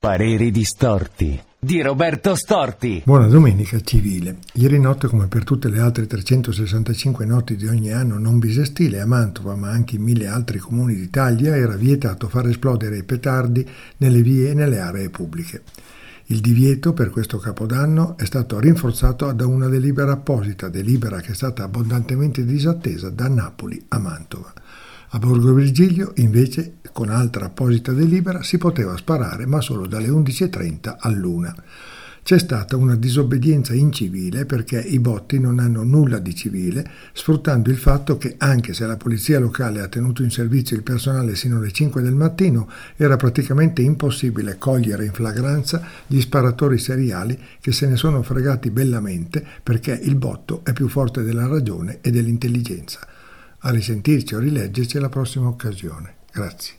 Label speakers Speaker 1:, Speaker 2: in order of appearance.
Speaker 1: Pareri distorti di Roberto Storti.
Speaker 2: Buona domenica civile. Ieri notte, come per tutte le altre 365 notti di ogni anno non bisestile, a Mantova, ma anche in 1000 altri comuni d'Italia, era vietato far esplodere i petardi nelle vie e nelle aree pubbliche. Il divieto per questo Capodanno è stato rinforzato da una delibera apposita, delibera che è stata abbondantemente disattesa da Napoli a Mantova. A Borgo Virgilio, invece, con altra apposita delibera, si poteva sparare, ma solo dalle 11:30 all'1. C'è stata una disobbedienza incivile perché i botti non hanno nulla di civile, sfruttando il fatto che, anche se la polizia locale ha tenuto in servizio il personale sino alle 5 del mattino, era praticamente impossibile cogliere in flagranza gli sparatori seriali che se ne sono fregati bellamente perché il botto è più forte della ragione e dell'intelligenza. A risentirci o rileggerci alla prossima occasione. Grazie.